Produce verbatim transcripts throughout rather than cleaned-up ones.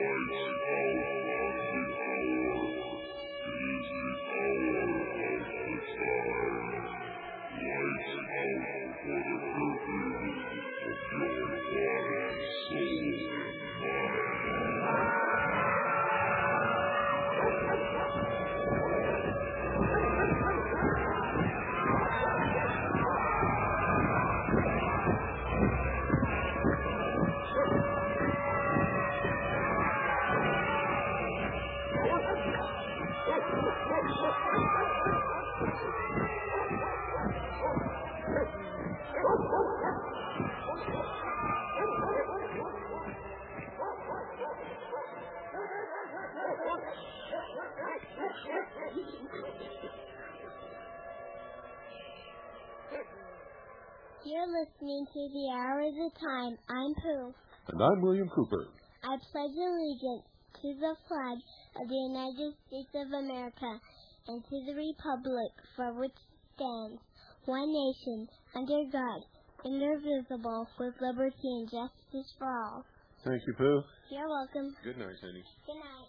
You're listening to The Hour of the Time. I'm Pooh. And I'm William Cooper. I pledge allegiance to the flag of the United States of America and to the republic for which it stands, one nation, under God, indivisible, with liberty and justice for all. Thank you, Pooh. You're welcome. Good night, honey. Good night.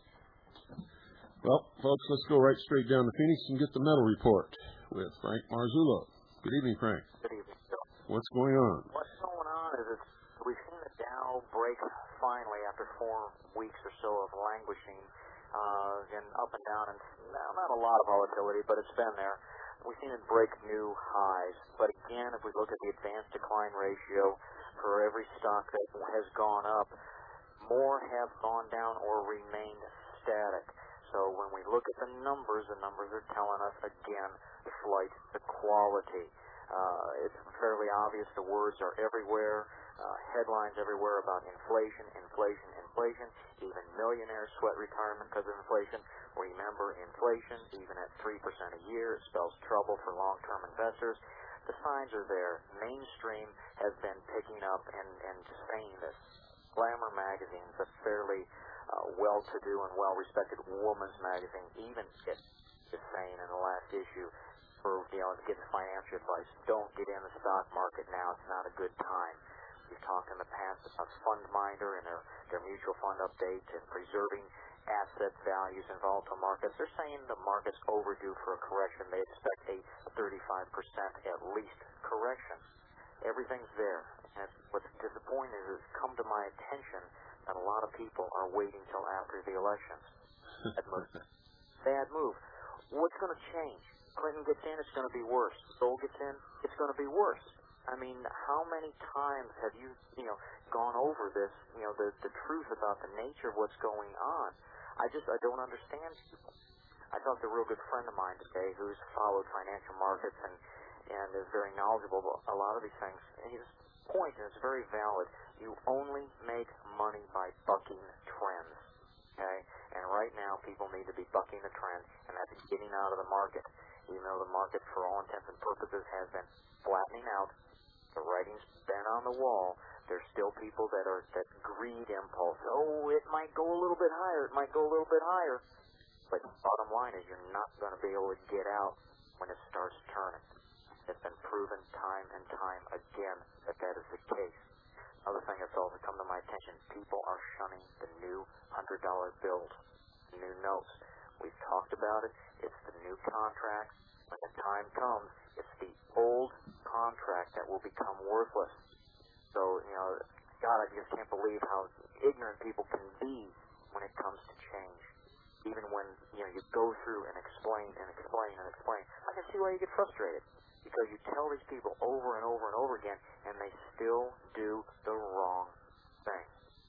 Well, folks, let's go right straight down to Phoenix and get the metal report with Frank Marzullo. Good evening, Frank. Good evening, Bill. What's going on? What's going on is it's, we've seen the Dow break finally after four weeks or so of languishing, uh, and up and down, and well, not a lot of volatility, but it's been there. We've seen it break new highs. But again, if we look at the advanced decline ratio for every stock that has gone up, more have gone down or remained static. So when we look at the numbers, the numbers are telling us, again, flight to quality. Uh, it's fairly obvious. The words are everywhere. Uh, headlines everywhere about inflation, inflation, inflation. Even millionaires sweat retirement because of inflation. Remember, inflation, even at three percent a year, spells trouble for long-term investors. The signs are there. Mainstream has been picking up and, and saying this. Glamour magazine is a fairly uh, well-to-do and well-respected woman's magazine. Even it is saying in the last issue, for, you know, to get financial advice, don't get in the stock market now. It's not a good time. We've talked in the past about FundMinder and their, their mutual fund updates and preserving asset values in volatile markets. They're saying the market's overdue for a correction. They expect a thirty-five percent at least correction. Everything's there. And what's disappointing is it's come to my attention that a lot of people are waiting till after the elections. Bad move. Bad move. What's going to change? Clinton gets in, it's going to be worse. Dole gets in, it's going to be worse. I mean, how many times have you, you know, gone over this, you know, the, the truth about the nature of what's going on? I just, I don't understand people. I talked to a real good friend of mine today who's followed financial markets and, and is very knowledgeable about a lot of these things. And his point is very valid. You only make money by bucking trends. Okay? And right now, people need to be bucking the trend, and that's getting out of the market. Even though the market, for all intents and purposes, has been flattening out, the writing's been on the wall, there's still people that are that greed impulse. Oh, it might go a little bit higher, it might go a little bit higher. But the bottom line is you're not going to be able to get out when it starts turning. It's been proven time and time again that that is the case. Another thing that's also come to my attention, people are shunning the new one hundred dollar bills, new notes. We've talked about it. It's the new contract. When the time comes, it's the old contract that will become worthless. So, you know, God, I just can't believe how ignorant people can be when it comes to change. Even when, you know, you go through and explain and explain and explain. I can see why you get frustrated. Because you tell these people over and over and over again, and they still do the wrong thing.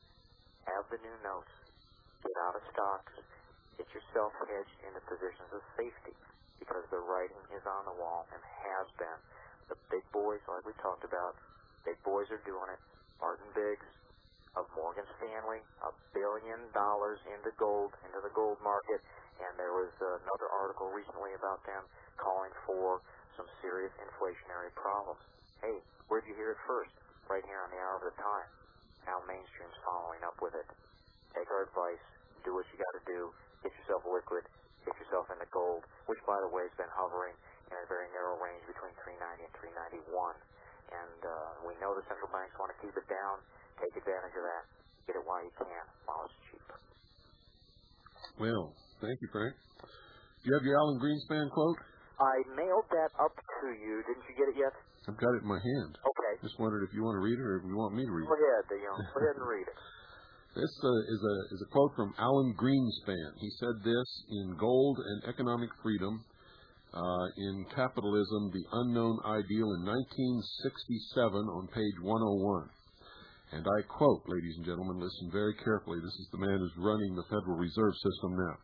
Have the new notes. Get out of stocks. Get yourself hedged into positions of safety, because the writing is on the wall and has been. The big boys, like we talked about, big boys are doing it. Martin Biggs of Morgan Stanley, a billion dollars into gold, into the gold market, and there was another article recently about them calling for some serious inflationary problems. Hey, where'd you hear it first? Right here on the Hour of the Time. Now mainstream's following up with it. Take our advice. Do what you got to do. Get yourself liquid. Get yourself into gold, which, by the way, has been hovering in a very narrow range between three ninety and three ninety-one. And uh, we know the central banks want to keep it down. Take advantage of that. Get it while you can, while it's cheap. Well, thank you, Frank. Do you have your Alan Greenspan quote? I mailed that up to you. Didn't you get it yet? I've got it in my hand. Okay. Just wondered if you want to read it or if you want me to read Go it. ahead, you know, go ahead and read it. This uh, is a is a quote from Alan Greenspan. He said this in Gold and Economic Freedom, uh, in Capitalism, the Unknown Ideal in nineteen sixty-seven on page one oh one. And I quote, ladies and gentlemen, listen very carefully. This is the man who's running the Federal Reserve System now.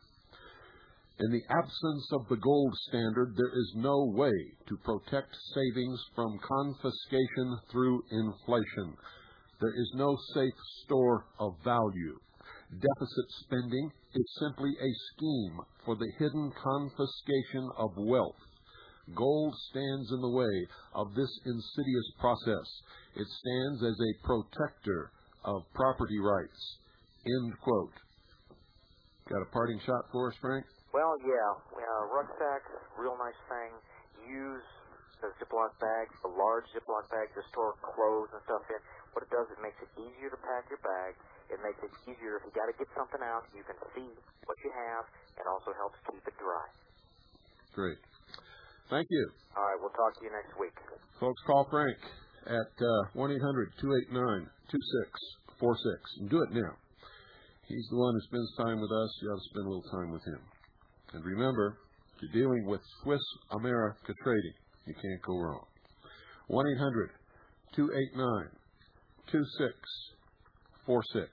In the absence of the gold standard, there is no way to protect savings from confiscation through inflation. There is no safe store of value. Deficit spending is simply a scheme for the hidden confiscation of wealth. Gold stands in the way of this insidious process. It stands as a protector of property rights. End quote. Got a parting shot for us, Frank? Well, yeah. Uh, rucksacks, real nice thing. Use the Ziploc bags, the large Ziploc bags to store clothes and stuff in. What it does, it makes it easier to pack your bag. It makes it easier if you got to get something out, you can see what you have. It also helps keep it dry. Great. Thank you. All right, we'll talk to you next week. Folks, call Frank at uh, one eight hundred two eight nine two six four six and do it now. He's the one who spends time with us. You ought to spend a little time with him. And remember, if you're dealing with Swiss America Trading, you can't go wrong. one eight hundred two eight nine two six four six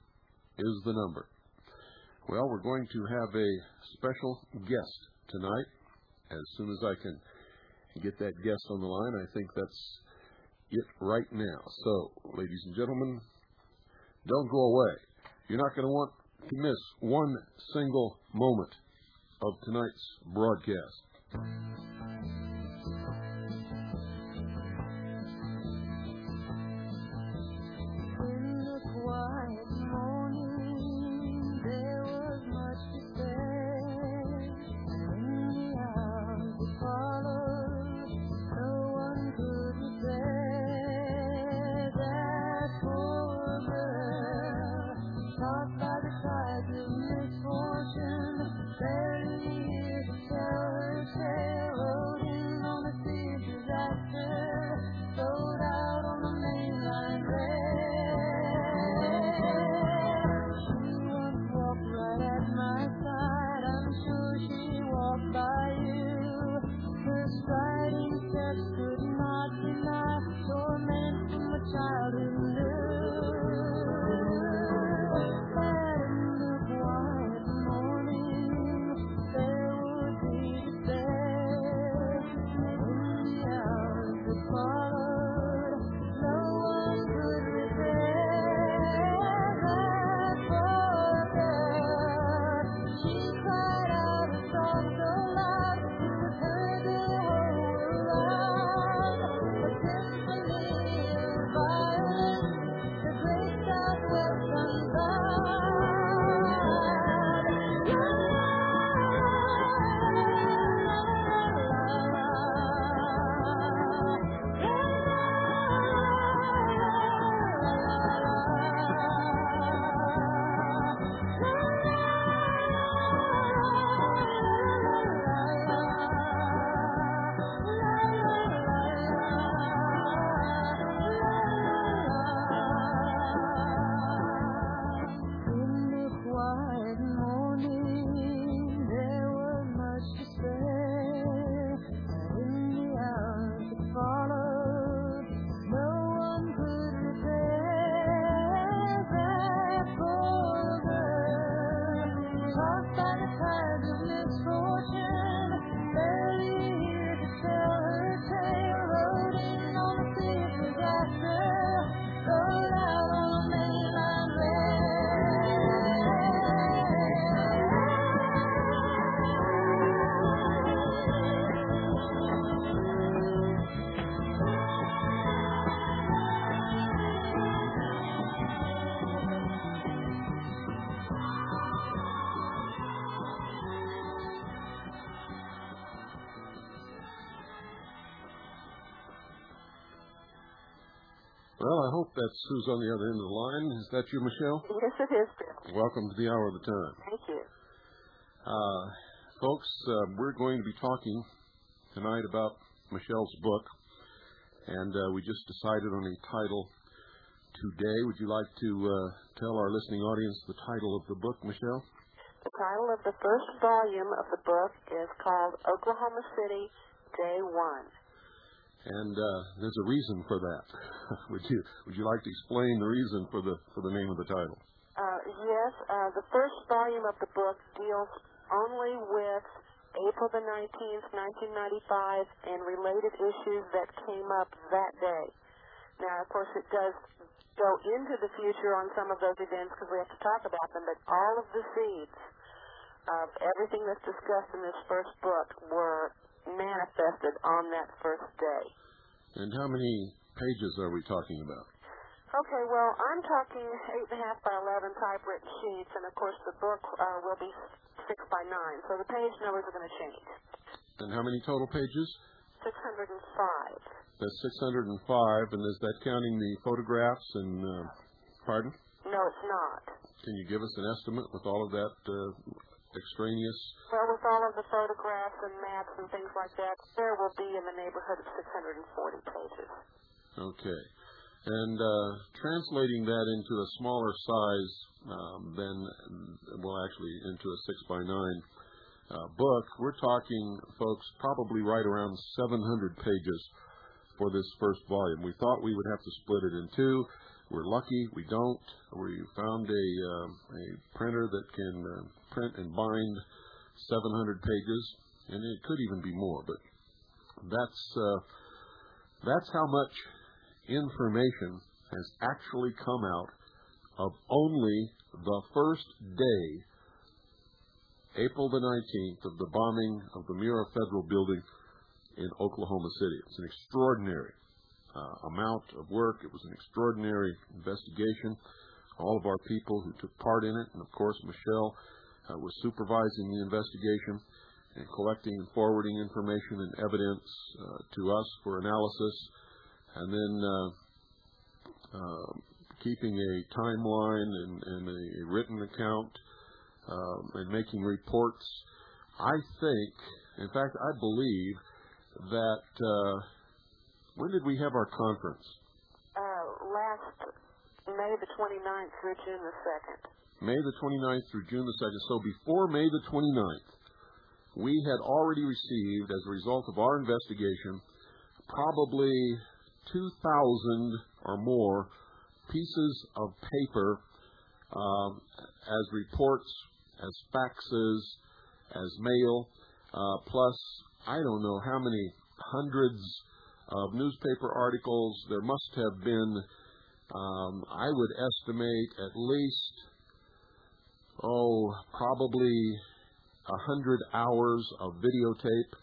is the number. Well, we're going to have a special guest tonight. As soon as I can get that guest on the line, I think that's it right now. So, ladies and gentlemen, don't go away. You're not going to want to miss one single moment of tonight's broadcast. Well, I hope that's who's on the other end of the line. Is that you, Michelle? Yes, it is, Bill. Welcome to the Hour of the Time. Thank you. Uh, folks, uh, we're going to be talking tonight about Michelle's book, and uh, we just decided on a title today. Would you like to uh, tell our listening audience the title of the book, Michelle? The title of the first volume of the book is called Oklahoma City, Day One. And uh, there's a reason for that. would you Would you like to explain the reason for the for the name of the title? Uh, yes, uh, the first volume of the book deals only with April the nineteenth, nineteen ninety-five, and related issues that came up that day. Now, of course, it does go into the future on some of those events because we have to talk about them, but all of the seeds of everything that's discussed in this first book were manifested on that first day. And how many pages are we talking about? Okay, well, I'm talking eight and a half by eleven typewritten sheets, and of course the book uh, will be six by nine, so the page numbers are going to change. And how many total pages? six hundred five. That's six hundred five, and is that counting the photographs and, uh, pardon? No, it's not. Can you give us an estimate with all of that uh, extraneous? Well, with all of the photographs and maps and things like that, there will be in the neighborhood of six hundred forty pages. Okay. And uh, translating that into a smaller size um, than, well, actually into a six by nine uh, book, we're talking, folks, probably right around seven hundred pages for this first volume. We thought we would have to split it in two. We're lucky we don't. We found a, uh, a printer that can uh, print and bind seven hundred pages, and it could even be more, but that's uh, that's how much information has actually come out of only the first day, April the nineteenth, of the bombing of the Murrah Federal Building in Oklahoma City. It's an extraordinary uh, amount of work. It was an extraordinary investigation. All of our people who took part in it, and of course Michelle uh, was supervising the investigation and collecting and forwarding information and evidence uh, to us for analysis, and then uh, uh, keeping a timeline and, and a written account uh, and making reports. I think, in fact, I believe that, uh, when did we have our conference? Uh, last May the twenty-ninth through June the second. May the twenty-ninth through June the second. So before May the twenty-ninth, we had already received, as a result of our investigation, probably two thousand or more pieces of paper um, as reports, as faxes, as mail, uh, plus I don't know how many hundreds of newspaper articles. There must have been, um, I would estimate, at least, oh, probably a hundred hours of videotape.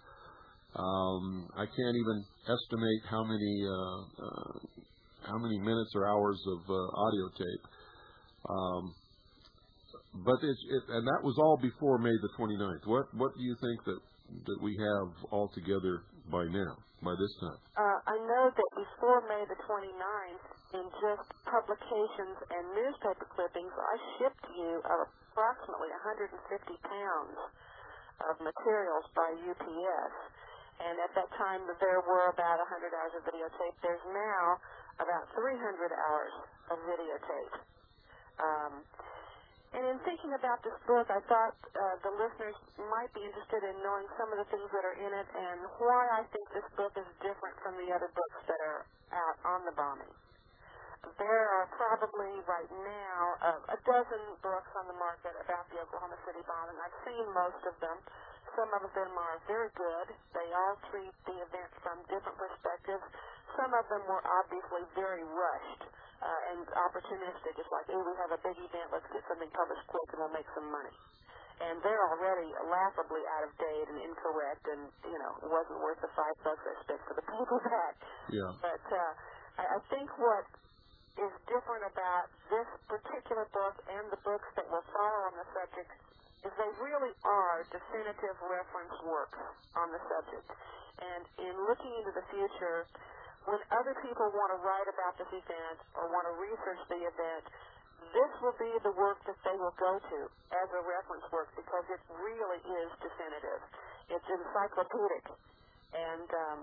Um, I can't even estimate how many uh, uh, how many minutes or hours of uh, audio tape. Um, but it's it, and that was all before May the twenty-ninth. What what do you think that that we have altogether by now, by this time? Uh, I know that before May the twenty-ninth, in just publications and newspaper clippings, I shipped you approximately one hundred fifty pounds of materials by U P S. And at that time, there were about one hundred hours of videotape. There's now about three hundred hours of videotape. Um, and in thinking about this book, I thought uh, the listeners might be interested in knowing some of the things that are in it and why I think this book is different from the other books that are out on the bombing. There are probably right now uh, a dozen books on the market about the Oklahoma City bombing. I've seen most of them. Some of them are very good. They all treat the event from different perspectives. Some of them were obviously very rushed uh, and opportunistic. It's like, hey, we have a big event, let's get something published quick and we'll make some money. And they're already laughably out of date and incorrect and, you know, it wasn't worth the five bucks I spent for the paperback. Yeah. But uh, I, I think what is different about this particular book and the books that will follow on the subject is they really are definitive reference works on the subject. And in looking into the future, when other people want to write about this event or want to research the event, this will be the work that they will go to as a reference work because it really is definitive. It's encyclopedic. And um,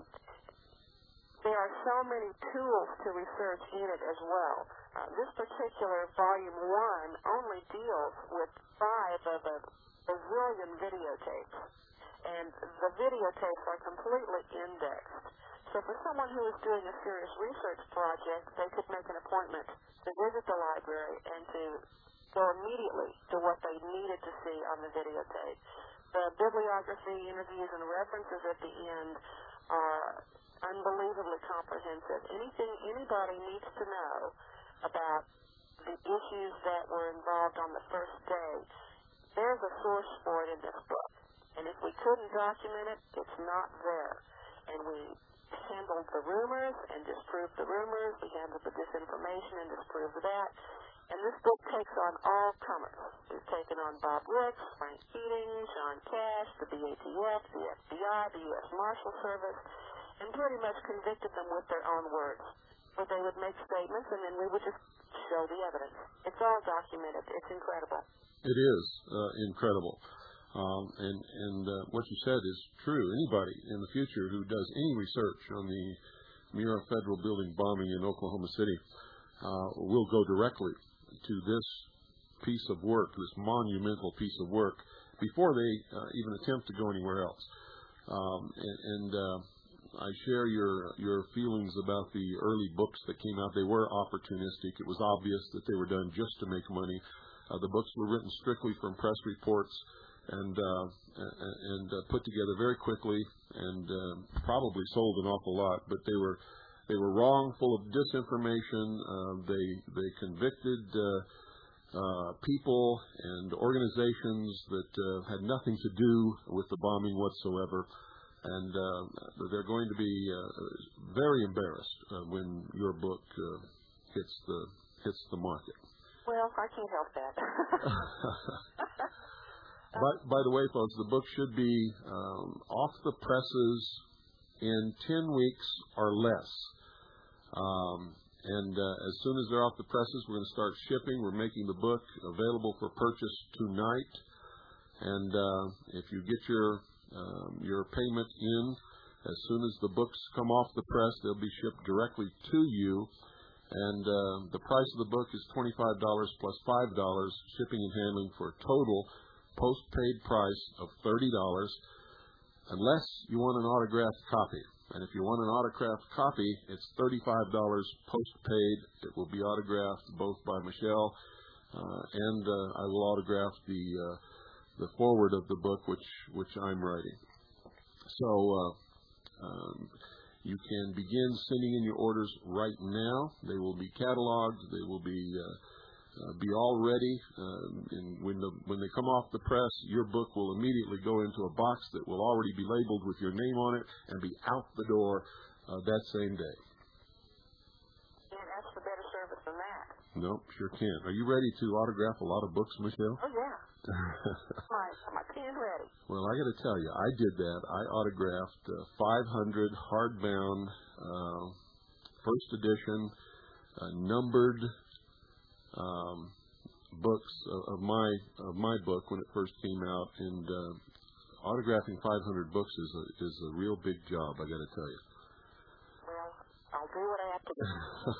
there are so many tools to research in it as well. Uh, this particular volume one only deals with five of a bazillion videotapes. And the videotapes are completely indexed. So for someone who is doing a serious research project, they could make an appointment to visit the library and to go immediately to what they needed to see on the videotape. The bibliography, interviews, and references at the end are unbelievably comprehensive. Anything anybody needs to know about the issues that were involved on the first day, there's a source for it in this book. And if we couldn't document it, it's not there. And we handled the rumors and disproved the rumors. We handled the disinformation and disproved that. And this book takes on all comers. We've taken on Bob Ricks, Frank Keating, John Cash, the B A T F, the F B I, the U S Marshal Service, and pretty much convicted them with their own words, where they would make statements and then we would just show the evidence. It's all documented. It's incredible. It is uh, incredible. Um, and and uh, what you said is true. Anybody in the future who does any research on the Murrah Federal Building bombing in Oklahoma City uh, will go directly to this piece of work, this monumental piece of work, before they uh, even attempt to go anywhere else. Um, and and uh, I share your your feelings about the early books that came out. They were opportunistic. It was obvious that they were done just to make money. Uh, the books were written strictly from press reports and uh, and uh, put together very quickly, and uh, probably sold an awful lot. But they were they were wrong, full of disinformation. Uh, they they convicted uh, uh, people and organizations that uh, had nothing to do with the bombing whatsoever, and uh, they're going to be uh, very embarrassed uh, when your book uh, hits the hits the market. Well, I can't help that. By, by the way, folks, the book should be um, off the presses in ten weeks or less. Um, and uh, as soon as they're off the presses, we're going to start shipping. We're making the book available for purchase tonight. And uh, if you get your um, your payment in, as soon as the books come off the press, they'll be shipped directly to you. And uh, the price of the book is twenty-five dollars plus five dollars shipping and handling for a total post-paid price of thirty dollars, unless you want an autographed copy. And if you want an autographed copy, it's thirty-five dollars post-paid. It will be autographed both by Michelle uh, and uh, I will autograph the uh, the foreword of the book, which which I'm writing. So uh, um, you can begin sending in your orders right now. They will be cataloged. They will be uh, uh, be all ready. Uh, and when the when they come off the press, your book will immediately go into a box that will already be labeled with your name on it and be out the door uh, that same day. Can't ask for better service than that. Nope, sure can. Are you ready to autograph a lot of books, Michelle? Oh, yeah. my, my pen ready. Well, I got to tell you, I did that. I autographed uh, five hundred hardbound, uh, first edition, uh, numbered um, books of, of my of my book when it first came out, and uh, autographing five hundred books is a is a real big job. I got to tell you. Well, I'll do what I have to do.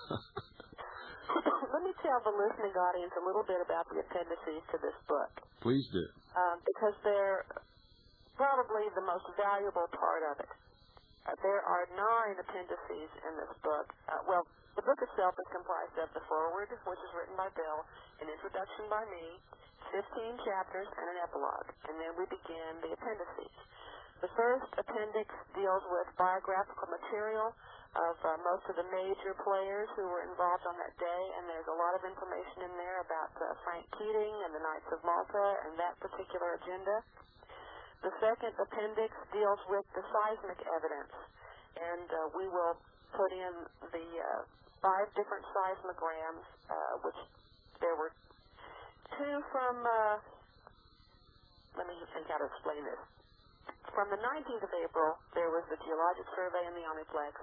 Let me tell the listening audience a little bit about the appendices to this book. Please do. Um, because they're probably the most valuable part of it. Uh, there are nine appendices in this book. Uh, well, the book itself is comprised of the foreword, which is written by Bill, an introduction by me, fifteen chapters, and an epilogue. And then we begin the appendices. The first appendix deals with biographical material of uh, most of the major players who were involved on that day, and there's a lot of information in there about uh, Frank Keating and the Knights of Malta and that particular agenda. The second appendix deals with the seismic evidence, and uh, we will put in the uh, five different seismograms, uh, which there were two from, uh, let me just think how to explain this. From the nineteenth of April, there was the geologic survey in the Omniplex.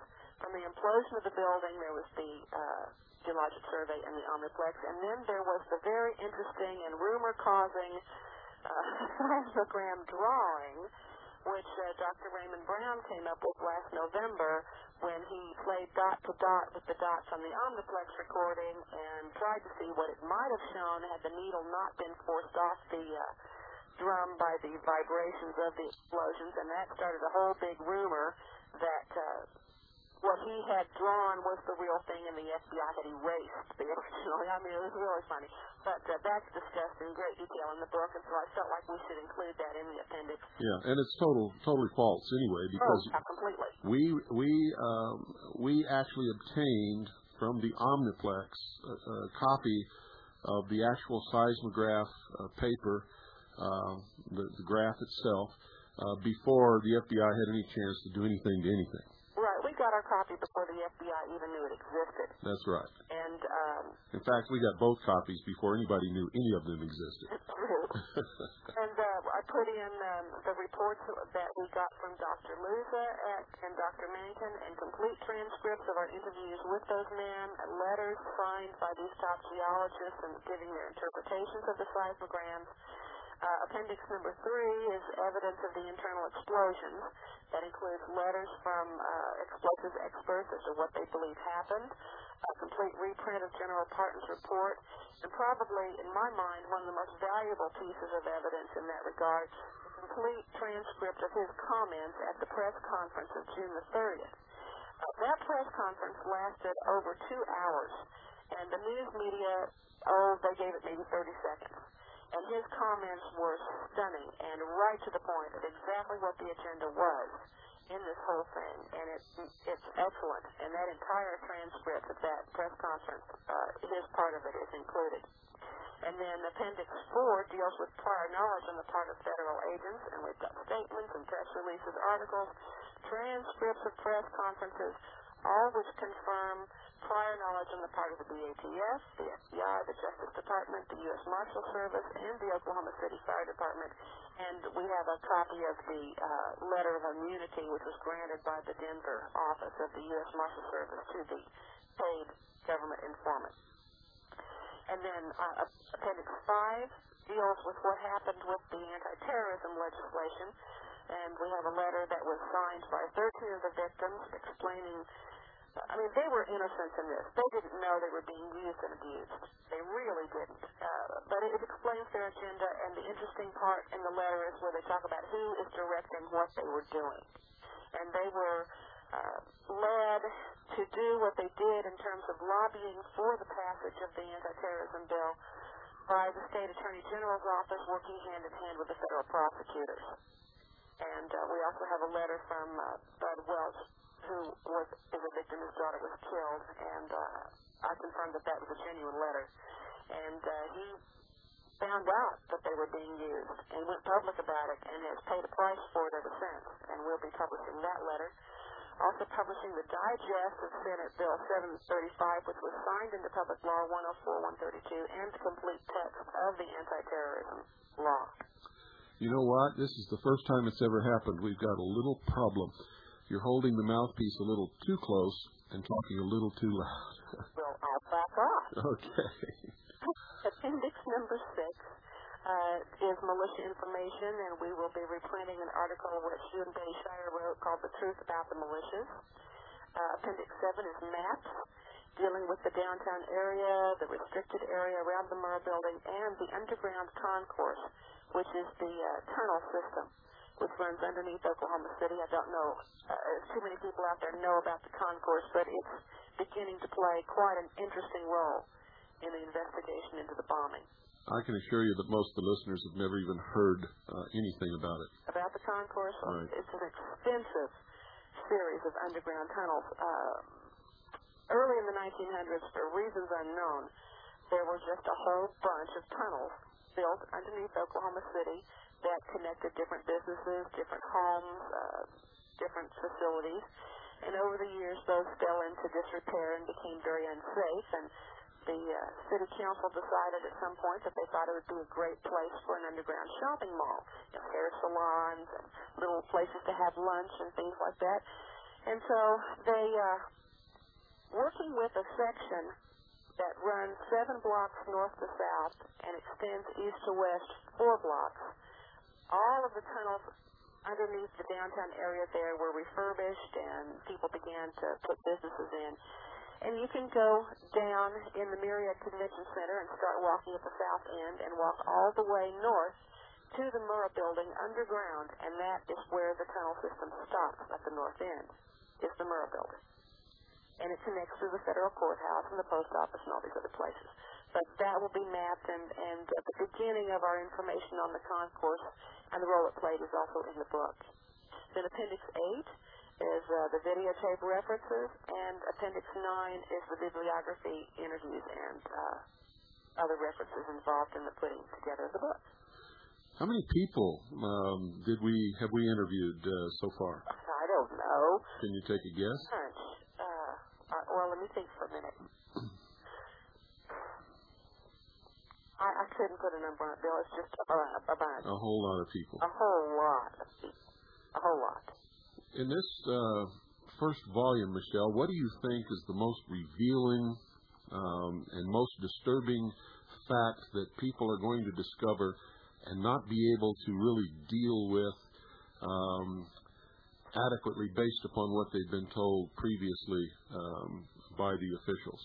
from the implosion of the building, there was the uh, geologic survey and the Omniplex, and then there was the very interesting and rumor-causing uh, seismogram drawing, which uh, Doctor Raymond Brown came up with last November when he played dot to dot with the dots on the Omniplex recording and tried to see what it might have shown had the needle not been forced off the uh, drum by the vibrations of the explosions, and that started a whole big rumor that uh, what he had drawn was the real thing and the F B I had erased the original. I mean, it was really funny. But uh, that's discussed in great detail in the book, and so I felt like we should include that in the appendix. Yeah, and it's total, totally false anyway, because oh, completely. we we um, we actually obtained from the Omniplex a, a copy of the actual seismograph uh, paper, uh, the, the graph itself, uh, before the F B I had any chance to do anything to anything. Right, we got our copy before the F B I even knew it existed. That's right. And um, in fact, we got both copies before anybody knew any of them existed. True. and uh, I put in um, the reports that we got from Doctor Luza at, and Doctor Mankin, and complete transcripts of our interviews with those men, letters signed by these top geologists and giving their interpretations of the seismograms. Uh, appendix number three is evidence of the internal explosions. That includes letters from uh, explosives experts as to what they believe happened, a complete reprint of General Parton's report, and probably, in my mind, one of the most valuable pieces of evidence in that regard, a complete transcript of his comments at the press conference of June the thirtieth. Uh, that press conference lasted over two hours, and the news media, oh, they gave it maybe thirty seconds. And his comments were stunning and right to the point of exactly what the agenda was in this whole thing. And it, it's excellent. And that entire transcript of that press conference, uh, his part of it is included. And then Appendix four deals with prior knowledge on the part of federal agents, and we've got statements and press releases, articles, transcripts of press conferences, all which confirm prior knowledge on the part of the B A T F, the F B I, the Justice Department, the U S Marshal Service, and the Oklahoma City Fire Department. And we have a copy of the uh, letter of immunity, which was granted by the Denver office of the U S Marshal Service to the paid government informant. And then uh, Appendix five deals with what happened with the anti-terrorism legislation. And we have a letter that was signed by thirteen of the victims explaining, I mean, they were innocent in this. They didn't know they were being used and abused. They really didn't. Uh, but it, it explains their agenda, and the interesting part in the letter is where they talk about who is directing what they were doing. And they were uh, led to do what they did in terms of lobbying for the passage of the anti-terrorism bill by the state attorney general's office working hand in hand with the federal prosecutors. And uh, we also have a letter from uh, Bud Welch, who was is a victim. His daughter was killed, and uh, I confirmed that that was a genuine letter. And uh, he found out that they were being used and went public about it and has paid a price for it ever since. And we'll be publishing that letter. Also publishing the digest of Senate Bill seven thirty-five, which was signed into Public Law one oh four one thirty-two, and the complete text of the anti-terrorism law. You know what? This is the first time it's ever happened. We've got a little problem. You're holding the mouthpiece a little too close and talking a little too loud. Well, I'll back off. Okay. Appendix number six uh, is militia information, and we will be reprinting an article which you and Betty Shire wrote called The Truth About the Militias. Uh, appendix seven is maps dealing with the downtown area, the restricted area around the Murrah Building, and the underground concourse, which is the uh, tunnel system, which runs underneath Oklahoma City. I don't know uh, if too many people out there know about the concourse, but it's beginning to play quite an interesting role in the investigation into the bombing. I can assure you that most of the listeners have never even heard uh, anything about it. About the concourse? Right. It's an extensive series of underground tunnels. Uh, early in the nineteen hundreds, for reasons unknown, there were just a whole bunch of tunnels built underneath Oklahoma City that connected different businesses, different homes, uh, different facilities. And over the years, those fell into disrepair and became very unsafe. And the uh, city council decided at some point that they thought it would be a great place for an underground shopping mall, you know, hair salons and little places to have lunch and things like that. And so they, uh, working with a section that runs seven blocks north to south and extends east to west four blocks, all of the tunnels underneath the downtown area there were refurbished and people began to put businesses in. And you can go down in the Myriad Convention Center and start walking at the south end and walk all the way north to the Murrah Building underground, and that is where the tunnel system stops at the north end, is the Murrah Building. And it connects to the federal courthouse and the post office and all these other places. But that will be mapped, and, and uh, the beginning of our information on the concourse and the role it played is also in the book. Then Appendix eight is uh, the videotape references, and Appendix nine is the bibliography, interviews, and uh, other references involved in the putting together of the book. How many people um, did we have we interviewed uh, so far? I don't know. Can you take a guess? Bunch. Uh, uh, well, let me think for a minute. I, I couldn't put a number on it, Bill. It's just a, a bunch. A whole lot of people. A whole lot of people. A whole lot. In this uh, first volume, Michelle, what do you think is the most revealing um, and most disturbing fact that people are going to discover and not be able to really deal with um, adequately based upon what they've been told previously um, by the officials?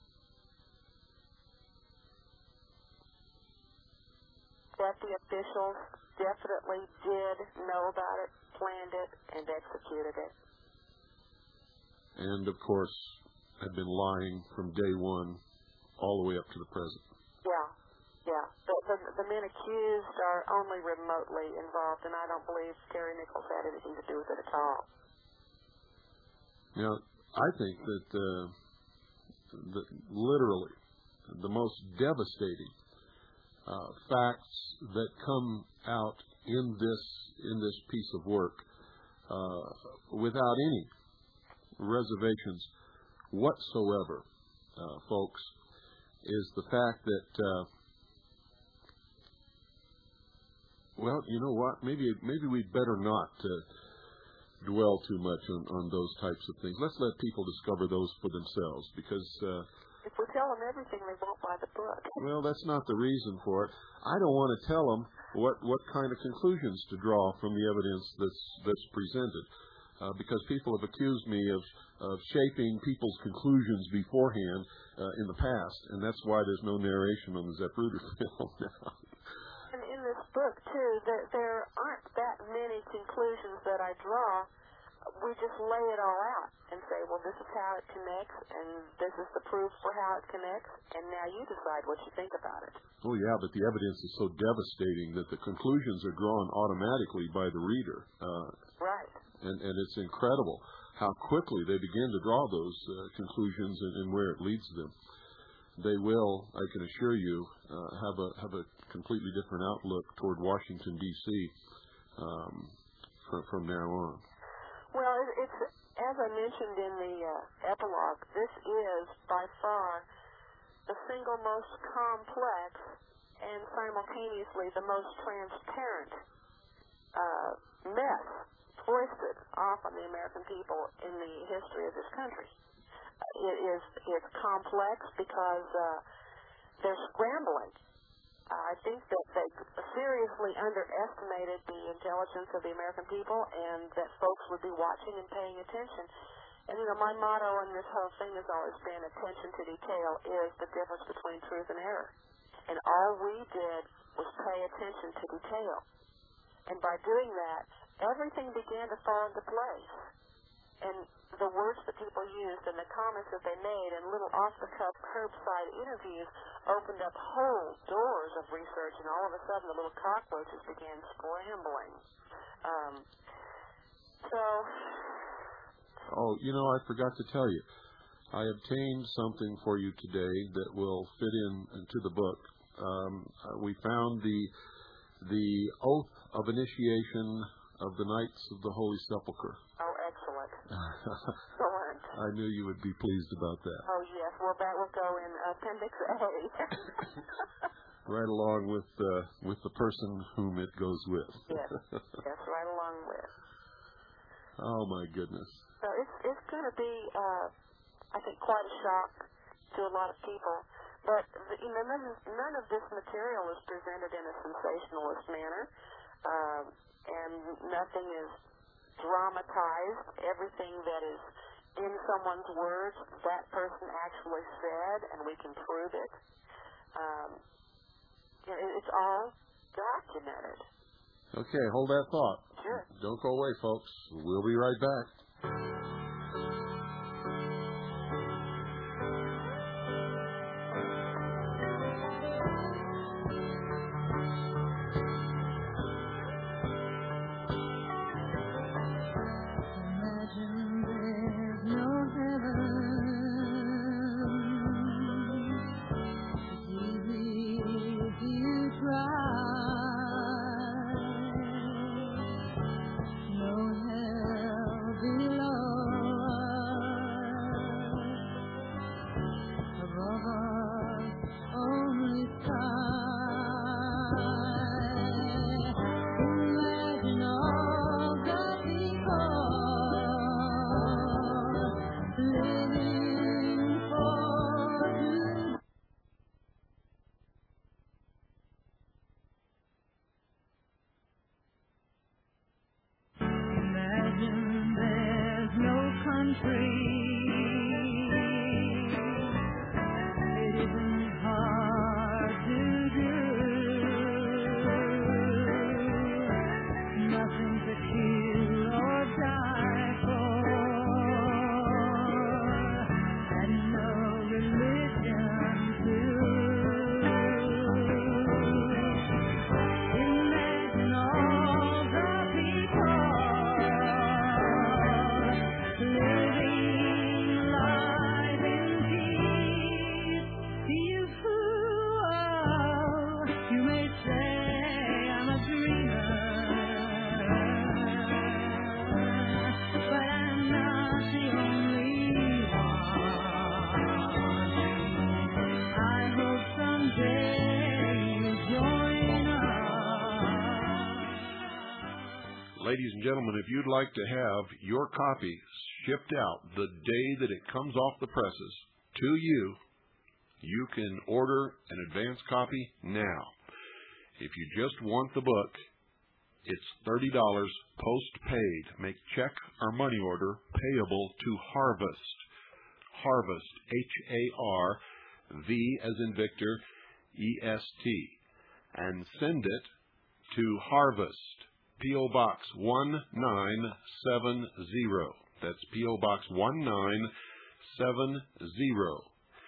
That the officials definitely did know about it, planned it, and executed it. And, of course, have been lying from day one all the way up to the present. Yeah, yeah. The, the, the men accused are only remotely involved, and I don't believe Terry Nichols had anything to do with it at all. Now, I think that uh, the, literally the most devastating uh, facts that come out in this in this piece of work, uh, without any reservations whatsoever, uh, folks, is the fact that, uh, well, you know what? Maybe maybe we'd better not uh, dwell too much on, on those types of things. Let's let people discover those for themselves, because uh, if we tell them everything, they won't buy the book. Well, that's not the reason for it. I don't want to tell them what, what kind of conclusions to draw from the evidence that's that's presented, uh, because people have accused me of, of shaping people's conclusions beforehand uh, in the past, and that's why there's no narration on the Zapruder film now. And in this book, too, there, there aren't that many conclusions that I draw. We just lay it all out and say, well, this is how it connects, and this is the proof for how it connects, and now you decide what you think about it. Oh, yeah, but the evidence is so devastating that the conclusions are drawn automatically by the reader. Uh, right. And, and it's incredible how quickly they begin to draw those uh, conclusions and, and where it leads them. They will, I can assure you, uh, have a have a completely different outlook toward Washington, D C um, from, from now on. Well, it's, as I mentioned in the uh, epilogue, this is by far the single most complex and simultaneously the most transparent uh, mess foisted off on the American people in the history of this country. Uh, it is it's complex because uh, they're scrambling. I think that they seriously underestimated the intelligence of the American people, and that folks would be watching and paying attention. And, you know, my motto on this whole thing has always been attention to detail is the difference between truth and error. And all we did was pay attention to detail. And by doing that, everything began to fall into place. And the words that people used and the comments that they made and little off-the-cuff curbside interviews opened up whole doors of research, and all of a sudden the little cockroaches began scrambling. Um, so... Oh, you know, I forgot to tell you. I obtained something for you today that will fit in into the book. Um, uh, we found the the oath of initiation of the Knights of the Holy Sepulchre. Oh, excellent. Excellent. I knew you would be pleased about that. Oh, yes. Well, that will go in Appendix A. Right along with uh, with the person whom it goes with. Yes. Yes, right along with. Oh, my goodness. So it's, it's going to be, uh, I think, quite a shock to a lot of people. But, you know, none of, none of this material is presented in a sensationalist manner, um, and nothing is dramatized. Everything that is in someone's words, that person actually said, and we can prove it. Um, you know, it's all documented. Okay, hold that thought. Sure. Don't go away, folks. We'll be right back. Ladies and gentlemen, if you'd like to have your copy shipped out the day that it comes off the presses to you, you can order an advance copy now. If you just want the book, it's thirty dollars post-paid. Make check or money order payable to Harvest. Harvest, H A R V as in Victor, E S T. And send it to Harvest, P O. Box one nine seven zero. That's P O. Box one nine seven zero.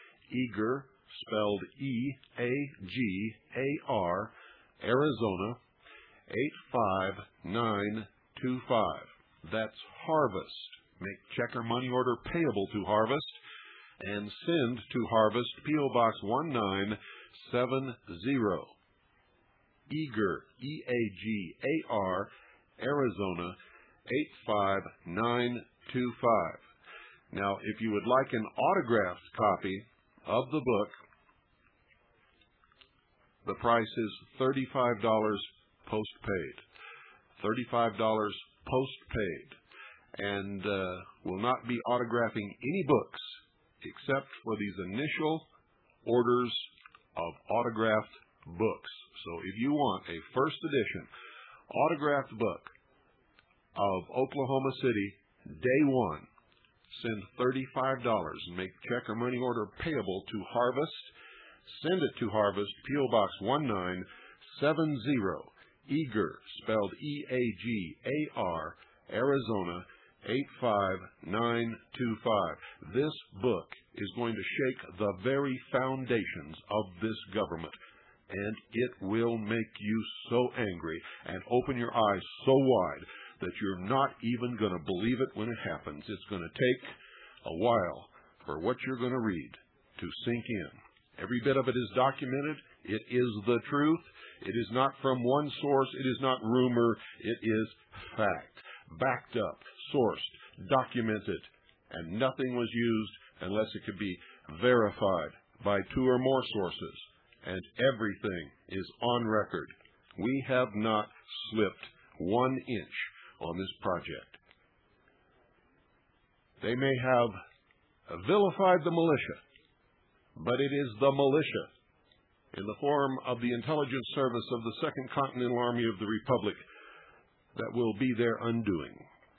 Eagar, spelled E A G A R, Arizona, eight five nine two five. That's Harvest. Make check or money order payable to Harvest and send to Harvest, P O. Box one nine seven zero. Eagar, E A G A R, Arizona, eight five nine two five. Now, if you would like an autographed copy of the book, the price is thirty-five dollars post-paid. thirty-five dollars post-paid. And uh, will not be autographing any books except for these initial orders of autographed books. So if you want a first edition autographed book of Oklahoma City, day one, send thirty-five dollars and make check or money order payable to Harvest. Send it to Harvest, P O. Box one nine seven zero, Eagar, spelled E A G A R, Arizona, eight five nine two five. This book is going to shake the very foundations of this government, and it will make you so angry and open your eyes so wide that you're not even going to believe it when it happens. It's going to take a while for what you're going to read to sink in. Every bit of it is documented. It is the truth. It is not from one source. It is not rumor. It is fact. Backed up, sourced, documented, and nothing was used unless it could be verified by two or more sources. And everything is on record. We have not slipped one inch on this project. They may have vilified the militia, but it is the militia, in the form of the intelligence service of the Second Continental Army of the Republic, that will be their undoing.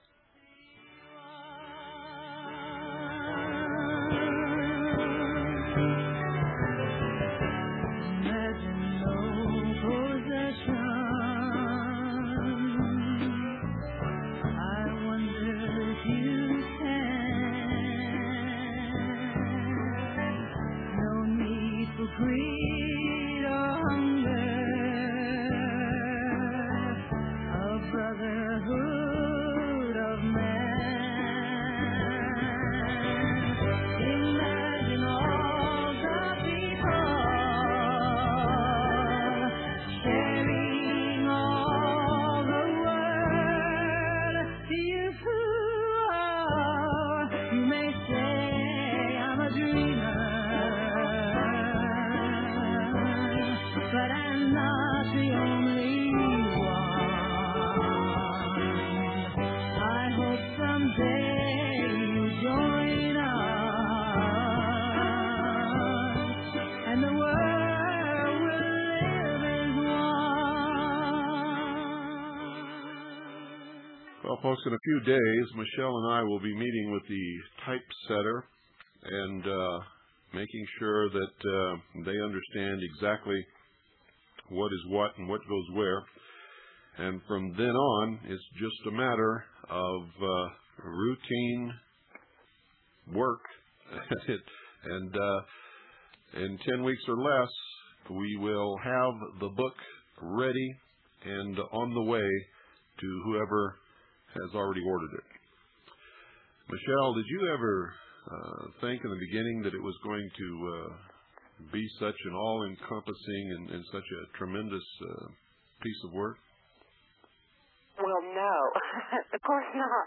Well, folks, in a few days, Michelle and I will be meeting with the typesetter and uh, making sure that uh, they understand exactly what is what and what goes where. And from then on, it's just a matter of uh, routine work. and uh, in ten weeks or less, we will have the book ready and on the way to whoever has already ordered it. Michelle, did you ever uh, think in the beginning that it was going to uh, be such an all-encompassing and, and such a tremendous uh, piece of work? Well, no. Of course not.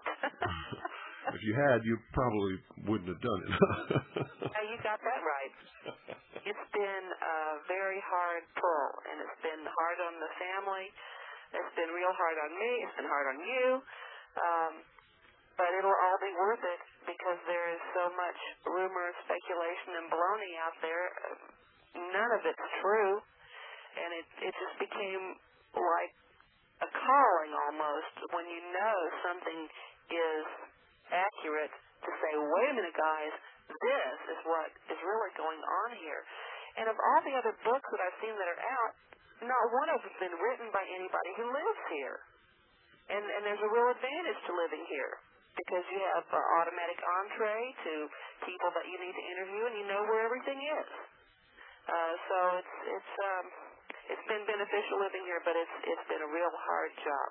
If you had, you probably wouldn't have done it. Yeah, you got that right. It's been a very hard pull, and it's been hard on the family. It's been real hard on me. It's been hard on you. Um, but it'll all be worth it because there is so much rumor, speculation, and baloney out there. None of it's true, and it, it just became like a calling almost when you know something is accurate to say, wait a minute, guys, this is what is really going on here. And of all the other books that I've seen that are out, not one of them has been written by anybody who lives here. And, and there's a real advantage to living here because you have uh, automatic entree to people that you need to interview, and you know where everything is. Uh, so it's it's um, it's been beneficial living here, but it's it's been a real hard job.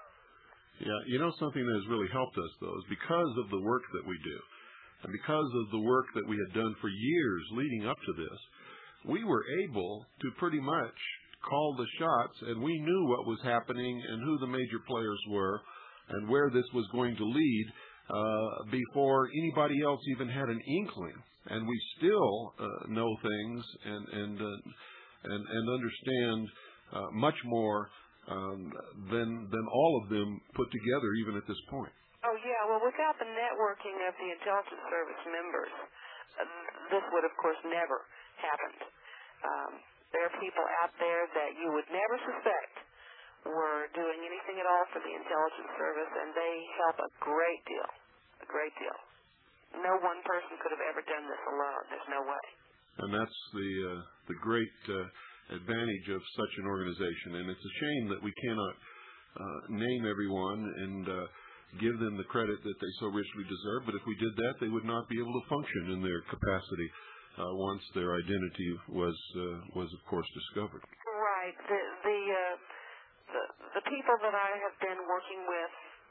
Yeah, you know something that has really helped us, though, is because of the work that we do, and because of the work that we had done for years leading up to this, we were able to pretty much call the shots, and we knew what was happening and who the major players were and where this was going to lead uh, before anybody else even had an inkling. And we still uh, know things and and uh, and, and understand uh, much more um, than than all of them put together, even at this point. Oh yeah, well, without the networking of the intelligence service members, uh, this would, of course, never happened. Um, There are people out there that you would never suspect were doing anything at all for the intelligence service, and they help a great deal, a great deal. No one person could have ever done this alone. There's no way. And that's the uh, the great uh, advantage of such an organization. And it's a shame that we cannot uh, name everyone and uh, give them the credit that they so richly deserve. But if we did that, they would not be able to function in their capacity Uh, once their identity was, uh, was of course, discovered. Right. The the, uh, the the people that I have been working with,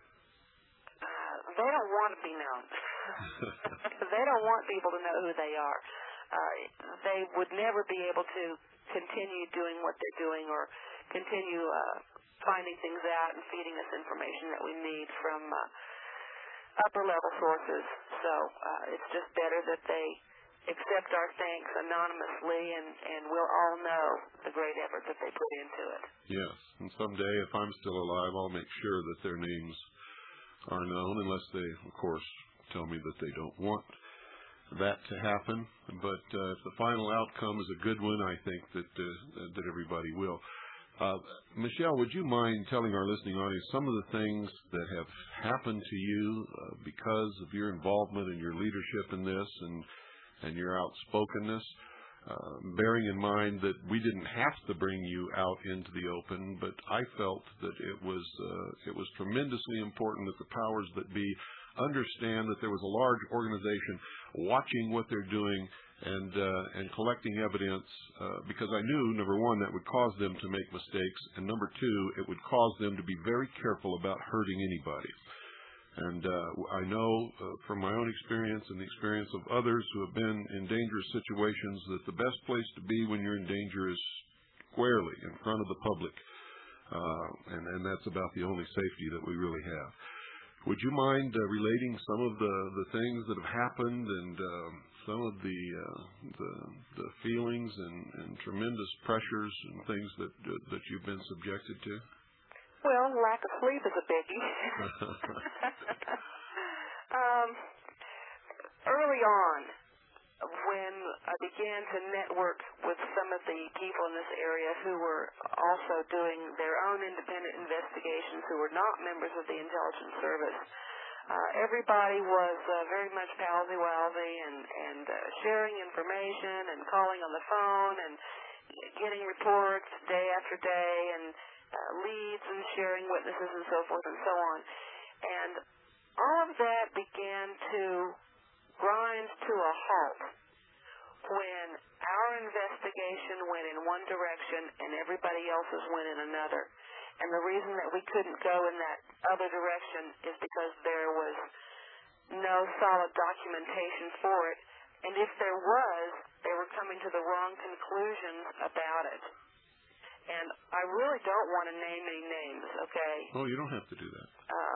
uh, they don't want to be known. They don't want people to know who they are. Uh, they would never be able to continue doing what they're doing or continue uh, finding things out and feeding us information that we need from uh, upper-level sources. So uh, it's just better that they accept our thanks anonymously, and, and we'll all know the great effort that they put into it. Yes, and someday, if I'm still alive, I'll make sure that their names are known, unless they, of course, tell me that they don't want that to happen. But uh, if the final outcome is a good one, I think that uh, that everybody will. Uh, Michelle, would you mind telling our listening audience some of the things that have happened to you uh, because of your involvement and your leadership in this and and your outspokenness, uh, bearing in mind that we didn't have to bring you out into the open, but I felt that it was uh, it was tremendously important that the powers that be understand that there was a large organization watching what they're doing and uh, and collecting evidence, uh, because I knew, number one, that would cause them to make mistakes, and number two, it would cause them to be very careful about hurting anybody. And uh, I know uh, from my own experience and the experience of others who have been in dangerous situations that the best place to be when you're in danger is squarely in front of the public, uh, and, and that's about the only safety that we really have. Would you mind uh, relating some of the, the things that have happened and uh, some of the, uh, the the feelings and, and tremendous pressures and things that uh, that you've been subjected to? Well, lack of sleep is a biggie. um, early on, when I began to network with some of the people in this area who were also doing their own independent investigations, who were not members of the intelligence service, uh, everybody was uh, very much palsy-walsy and, and uh, sharing information and calling on the phone and getting reports day after day and uh, leads and sharing witnesses and so forth and so on. And all of that began to grind to a halt when our investigation went in one direction and everybody else's went in another. And the reason that we couldn't go in that other direction is because there was no solid documentation for it. And if there was, they were coming to the wrong conclusions about it. And I really don't want to name any names, okay? Oh, you don't have to do that. Um,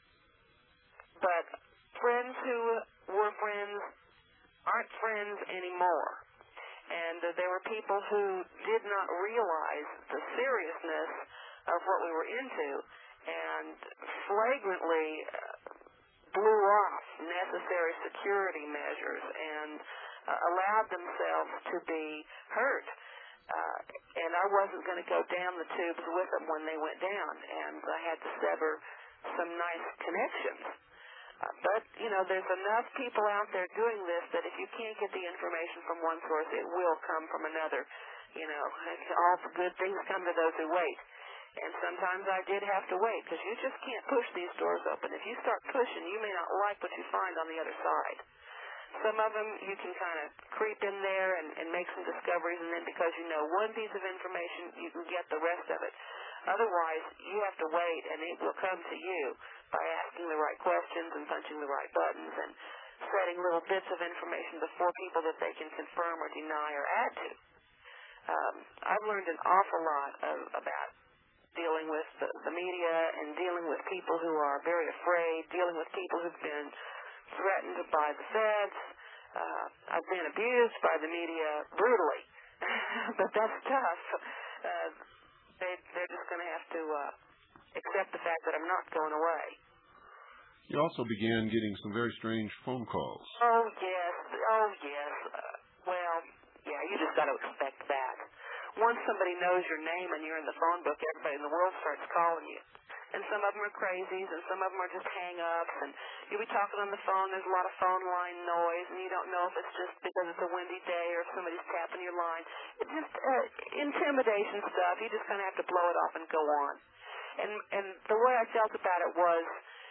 but friends who were friends aren't friends anymore. And uh, there were people who did not realize the seriousness of what we were into and flagrantly uh, blew off necessary security measures and uh, allowed themselves to be hurt. Uh, and I wasn't going to go down the tubes with them when they went down, and I had to sever some nice connections. Uh, but, you know, there's enough people out there doing this that if you can't get the information from one source, it will come from another. You know, all good things come to those who wait. And sometimes I did have to wait, because you just can't push these doors open. If you start pushing, you may not like what you find on the other side. Some of them you can kind of creep in there and, and make some discoveries, and then because you know one piece of information, you can get the rest of it. Otherwise, you have to wait, and it will come to you by asking the right questions and punching the right buttons and setting little bits of information before people that they can confirm or deny or add to. Um, I've learned an awful lot of, about dealing with the, the media and dealing with people who are very afraid, dealing with people who've been threatened by the feds. Uh, I've been abused by the media brutally, but that's tough. Uh, they, they're just going to have to uh, accept the fact that I'm not going away. You also began getting some very strange phone calls. Oh, yes. Oh, yes. Uh, well, yeah, you just got to expect that. Once somebody knows your name and you're in the phone book, everybody in the world starts calling you. And some of them are crazies, and some of them are just hang-ups, and you'll be talking on the phone, there's a lot of phone line noise, and you don't know if it's just because it's a windy day or if somebody's tapping your line. It's just uh, intimidation stuff. You just kind of have to blow it off and go on. And, and the way I felt about it was,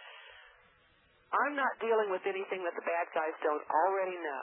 I'm not dealing with anything that the bad guys don't already know.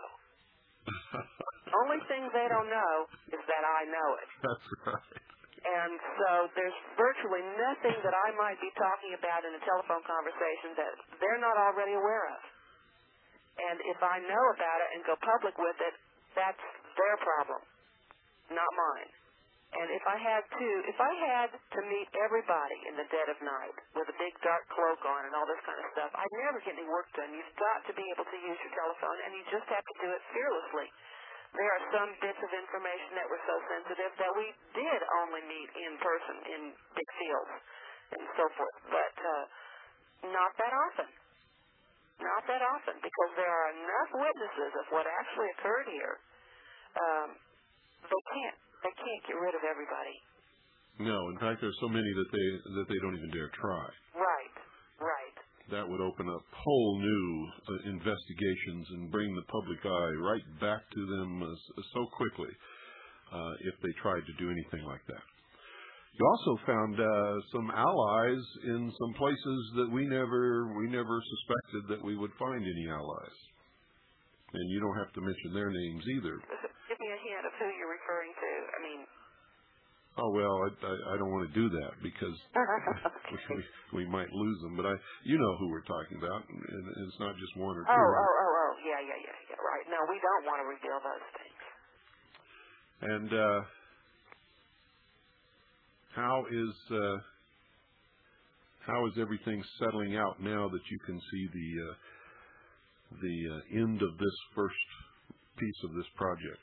Only thing they don't know is that I know it. That's right. And so there's virtually nothing that I might be talking about in a telephone conversation that they're not already aware of. And if I know about it and go public with it, that's their problem, not mine. And if I had to, if I had to meet everybody in the dead of night with a big dark cloak on and all this kind of stuff, I'd never get any work done. You've got to be able to use your telephone, and you just have to do it fearlessly. There are some bits of information that were so sensitive that we did only meet in person in big fields and so forth, but uh, not that often. not that often, because there are enough witnesses of what actually occurred here. Um, they can't they can't get rid of everybody. No, in fact, there's so many that they that they don't even dare try. Right, right. That would open up whole new uh, investigations and bring the public eye right back to them uh, so quickly uh, if they tried to do anything like that. You also found uh, some allies in some places that we never we never suspected that we would find any allies. And you don't have to mention their names either. Give me a hint of who you're referring to. I mean... Oh, well, I, I, I don't want to do that because we, we might lose them. But I, you know who we're talking about, and it's not just one or two. Oh, oh, oh, oh, yeah, yeah, yeah, yeah, right. No, we don't want to reveal those things. And uh, how is uh, how is everything settling out now that you can see the uh, the uh, end of this first piece of this project?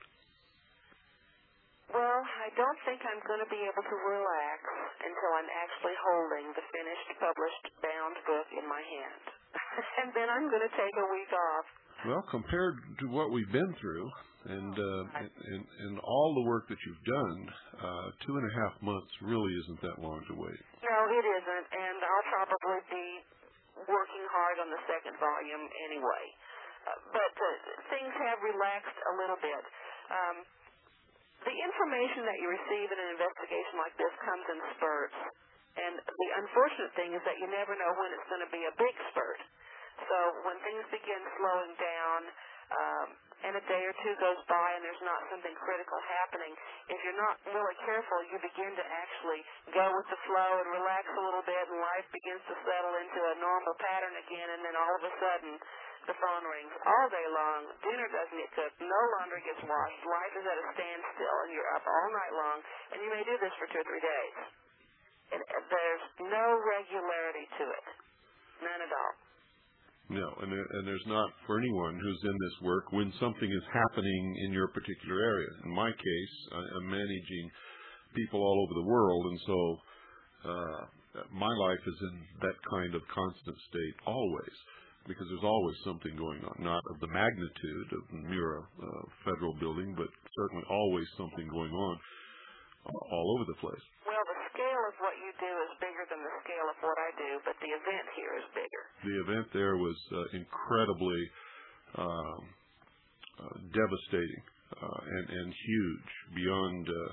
Well, I don't think I'm going to be able to relax until I'm actually holding the finished, published, bound book in my hand. And then I'm going to take a week off. Well, compared to what we've been through and uh, and, and all the work that you've done, uh, two and a half months really isn't that long to wait. No, it isn't, and I'll probably be working hard on the second volume anyway. Uh, but uh, things have relaxed a little bit. Um, The information that you receive in an investigation like this comes in spurts. And the unfortunate thing is that you never know when it's going to be a big spurt. So when things begin slowing down um, and a day or two goes by and there's not something critical happening, if you're not really careful, you begin to actually go with the flow and relax a little bit, and life begins to settle into a normal pattern again, and then all of a sudden the phone rings all day long, dinner doesn't get cooked, no laundry gets washed, life is at a standstill, and you're up all night long, and you may do this for two or three days. And there's no regularity to it. None at all. No, and, there, and there's not for anyone who's in this work when something is happening in your particular area. In my case, I'm managing people all over the world, and so uh, my life is in that kind of constant state always, because there's always something going on, not of the magnitude of mere uh, federal building, but certainly always something going on uh, all over the place. Well, the scale of what you do is bigger than the scale of what I do, but the event here is bigger. The event there was uh, incredibly um, uh, devastating uh, and, and huge, beyond uh,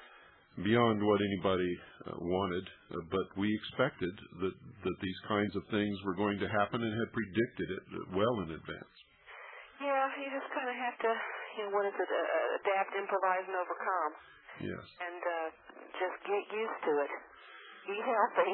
beyond what anybody uh, wanted. Uh, but we expected that, that these kinds of things were going to happen and had predicted it well in advance. Yeah, you just kind of have to, you know, what is it, uh, adapt, improvise, and overcome. Yes. And uh, just get used to it. Be healthy.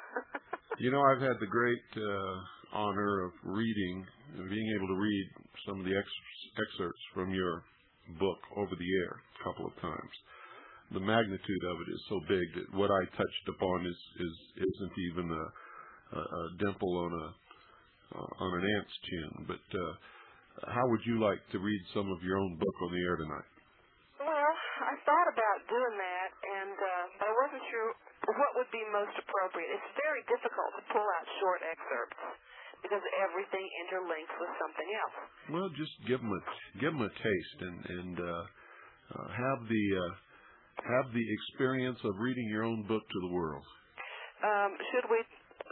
You know, I've had the great uh, honor of reading, being able to read some of the ex- excerpts from your book over the air a couple of times. The magnitude of it is so big that what I touched upon is, is isn't even a, a, a dimple on a uh, on an ant's chin. But uh, how would you like to read some of your own book on the air tonight? Well, I thought about doing that, and uh, but I wasn't sure what would be most appropriate. It's very difficult to pull out short excerpts because everything interlinks with something else. Well, just give them a give them a taste and and uh, uh, have the uh, have the experience of reading your own book to the world. Um, should we?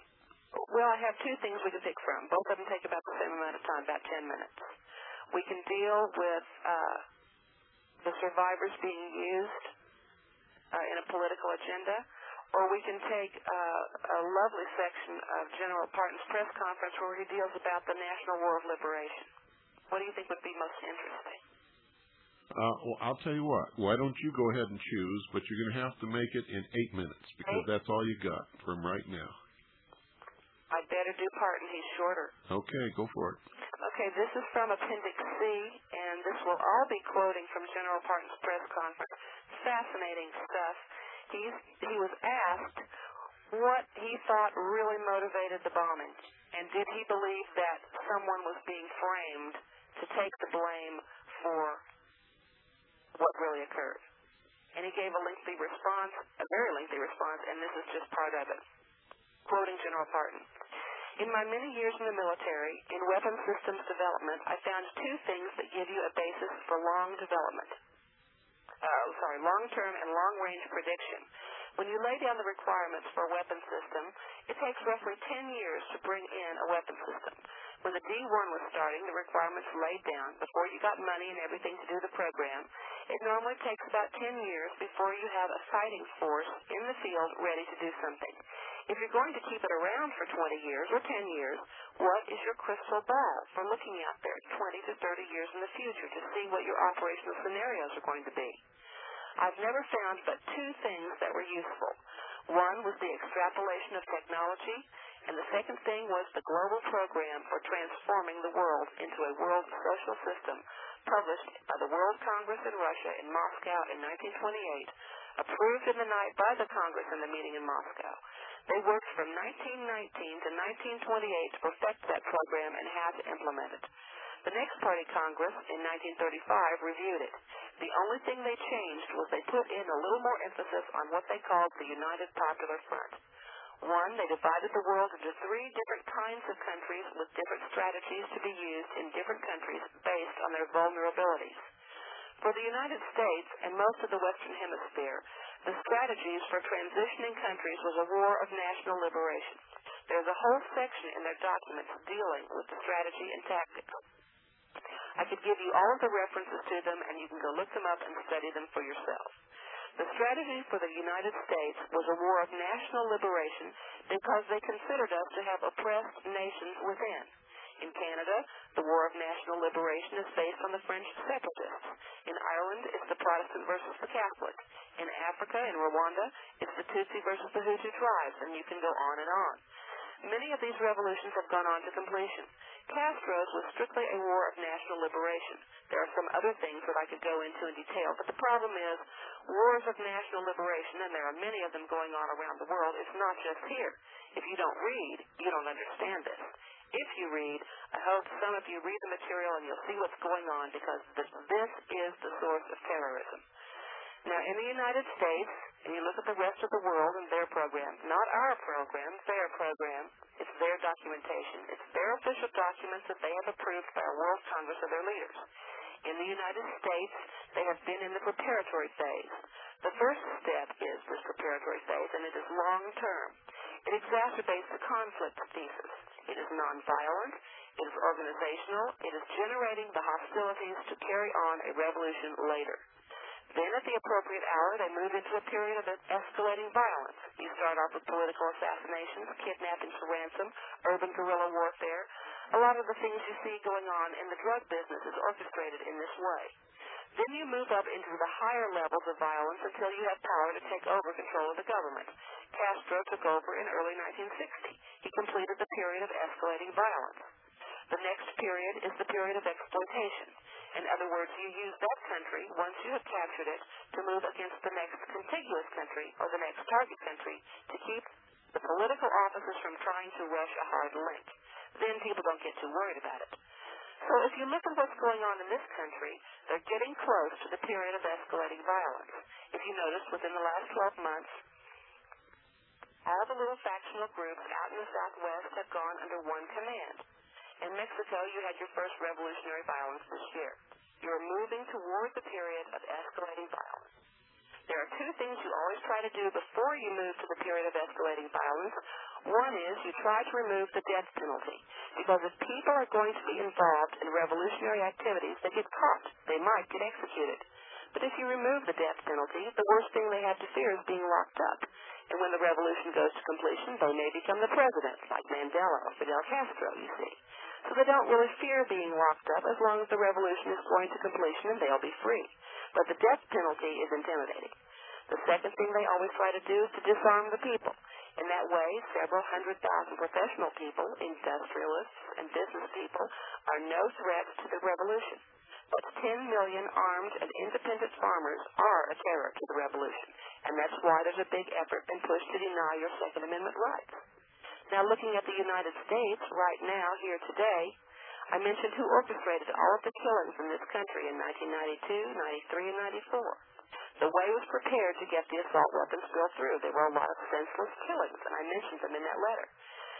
Well, I have two things we can pick from. Both of them take about the same amount of time, about ten minutes. We can deal with uh, the survivors being used uh, in a political agenda, or we can take uh, a lovely section of General Parton's press conference where he deals about the National War of Liberation. What do you think would be most interesting? Uh, well, I'll tell you what. Why don't you go ahead and choose, but you're going to have to make it in eight minutes because eight? That's all you got from right now. I'd better do Parton. He's shorter. Okay, go for it. Okay, this is from Appendix C, and this will all be quoting from General Parton's press conference. Fascinating stuff. He's, he was asked what he thought really motivated the bombing, and did he believe that someone was being framed to take the blame for what really occurred. And he gave a lengthy response, a very lengthy response, and this is just part of it. Quoting General Parton. In my many years in the military, in weapons systems development, I found two things that give you a basis for long development. Uh, sorry, long-term and long-range prediction. When you lay down the requirements for a weapon system, it takes roughly ten years to bring in a weapon system. When the D one was starting, the requirements laid down before you got money and everything to do the program. It normally takes about ten years before you have a fighting force in the field ready to do something. If you're going to keep it around for twenty years or ten years, what is your crystal ball for looking out there twenty to thirty years in the future to see what your operational scenarios are going to be? I've never found but two things that were useful. One was the extrapolation of technology, and the second thing was the global program for transforming the world into a world social system published by the World Congress in Russia in Moscow in nineteen twenty-eight, approved in the night by the Congress in the meeting in Moscow. They worked from nineteen nineteen to nineteen twenty-eight to perfect that program and how to implement it. The next party Congress in nineteen thirty-five reviewed it. The only thing they changed was they put in a little more emphasis on what they called the United Popular Front. One, they divided the world into three different kinds of countries with different strategies to be used in different countries based on their vulnerabilities. For the United States and most of the Western Hemisphere, the strategies for transitioning countries was a war of national liberation. There's a whole section in their documents dealing with the strategy and tactics. I could give you all of the references to them, and you can go look them up and study them for yourself. The strategy for the United States was a war of national liberation because they considered us to have oppressed nations within. In Canada, the War of National Liberation is based on the French separatists. In Ireland, it's the Protestant versus the Catholic. In Africa, in Rwanda, it's the Tutsi versus the Hutu tribes, and you can go on and on. Many of these revolutions have gone on to completion. Castro's was strictly a war of national liberation. There are some other things that I could go into in detail, but the problem is wars of national liberation, and there are many of them going on around the world, it's not just here. If you don't read, you don't understand this. If you read, I hope some of you read the material and you'll see what's going on, because this, this is the source of terrorism. Now, in the United States, and you look at the rest of the world and their program, not our program, their program, it's their documentation. It's their official documents that they have approved by a World Congress of their leaders. In the United States, they have been in the preparatory phase. The first step is this preparatory phase, and it is long-term. It exacerbates the conflict thesis. It is nonviolent. It is organizational. It is generating the hostilities to carry on a revolution later. Then, at the appropriate hour, they move into a period of escalating violence. You start off with political assassinations, kidnappings for ransom, urban guerrilla warfare. A lot of the things you see going on in the drug business is orchestrated in this way. Then you move up into the higher levels of violence until you have power to take over control of the government. Castro took over in early nineteen sixty. He completed the period of escalating violence. The next period is the period of exploitation. In other words, you use that country, once you have captured it, to move against the next contiguous country or the next target country to keep the political officers from trying to rush a hard link. Then people don't get too worried about it. So if you look at what's going on in this country, they're getting close to the period of escalating violence. If you notice, within the last twelve months, all the little factional groups out in the Southwest have gone under one command. In Mexico, you had your first revolutionary violence this year. You're moving toward the period of escalating violence. There are two things you always try to do before you move to the period of escalating violence. One is you try to remove the death penalty, because if people are going to be involved in revolutionary activities, they get caught. They might get executed. But if you remove the death penalty, the worst thing they have to fear is being locked up. And when the revolution goes to completion, they may become the president, like Mandela or Fidel Castro, you see. So they don't really fear being locked up as long as the revolution is going to completion and they'll be free. But the death penalty is intimidating. The second thing they always try to do is to disarm the people. In that way, several hundred thousand professional people, industrialists, and business people are no threats to the revolution. But ten million armed and independent farmers are a terror to the revolution, and that's why there's a big effort and push to deny your Second Amendment rights. Now, looking at the United States right now, here today, I mentioned who orchestrated all of the killings in this country in nineteen ninety-two, ninety-three, and ninety-four. The way was prepared to get the assault weapons bill through. There were a lot of senseless killings, and I mentioned them in that letter.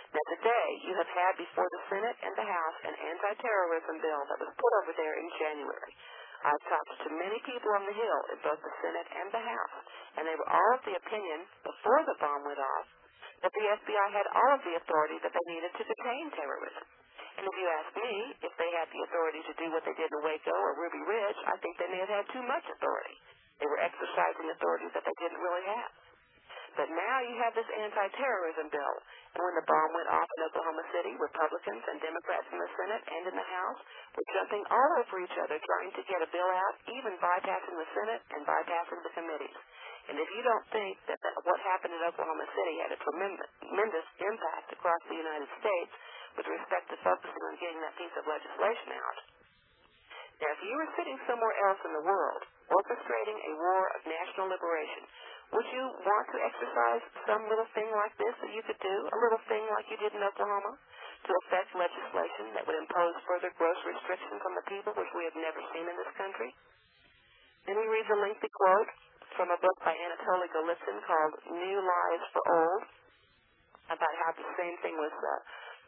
Now, today, you have had before the Senate and the House an anti-terrorism bill that was put over there in January. I've talked to many people on the Hill in both the Senate and the House, and they were all of the opinion, before the bomb went off, that the F B I had all of the authority that they needed to detain terrorism. And if you ask me if they had the authority to do what they did in Waco or Ruby Ridge, I think they may have had too much authority. They were exercising authority that they didn't really have. But now you have this anti-terrorism bill. And when the bomb went off in Oklahoma City, Republicans and Democrats in the Senate and in the House were jumping all over each other trying to get a bill out, even bypassing the Senate and bypassing the committees. And if you don't think that, that what happened in Oklahoma City had a tremendous, tremendous impact across the United States with respect to focusing on getting that piece of legislation out, now if you were sitting somewhere else in the world, orchestrating a war of national liberation, would you want to exercise some little thing like this that you could do, a little thing like you did in Oklahoma, to affect legislation that would impose further gross restrictions on the people, which we have never seen in this country? Then he reads a lengthy quote from a book by Anatoly Golitsyn called New Lies for Old, about how the same thing was uh,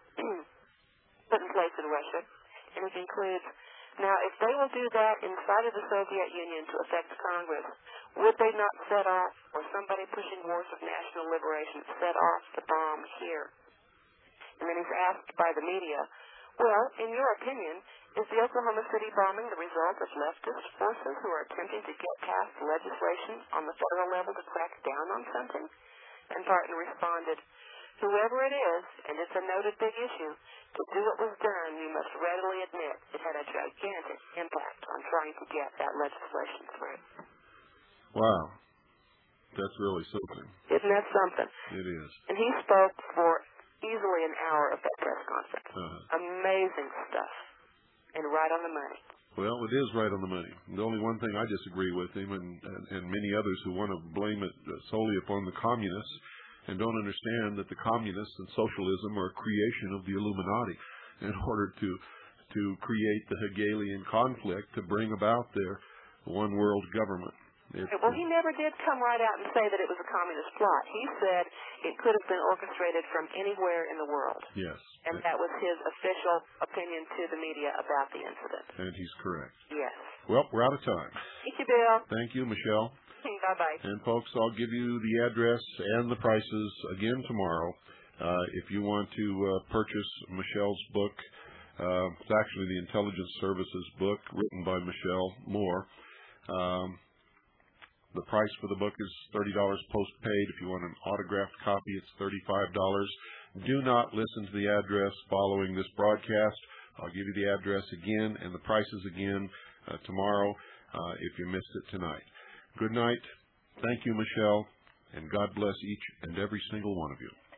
put in place in Russia. And he concludes, now, if they will do that inside of the Soviet Union to affect Congress, would they not set off, or somebody pushing wars of national liberation, set off the bomb here? And then he's asked by the media, well, in your opinion, is the Oklahoma City bombing the result of leftist forces who are attempting to get past legislation on the federal level to crack down on something? And Barton responded, whoever it is, and it's a noted big issue, to do what was done, you must readily admit it had a gigantic impact on trying to get that legislation through. Wow. That's really something. Isn't that something? It is. And he spoke for easily an hour of that press conference. Uh-huh. Amazing stuff. And right on the money. Well, it is right on the money. The only one thing I disagree with him and, and, and many others who want to blame it solely upon the communists and don't understand that the communists and socialism are a creation of the Illuminati in order to to create the Hegelian conflict to bring about their one world government. It, well, he never did come right out and say that it was a communist plot. He said it could have been orchestrated from anywhere in the world. Yes. And that was his official opinion to the media about the incident. And he's correct. Yes. Well, we're out of time. Thank you, Bill. Thank you, Michelle. Bye-bye. And, folks, I'll give you the address and the prices again tomorrow. Uh, if you want to uh, purchase Michelle's book, uh, it's actually the Intelligence Services book written by Michelle Moore. Um, the price for the book is thirty dollars postpaid. If you want an autographed copy, it's thirty-five dollars. Do not listen to the address following this broadcast. I'll give you the address again and the prices again uh, tomorrow uh, if you missed it tonight. Good night. Thank you, Michelle, and God bless each and every single one of you.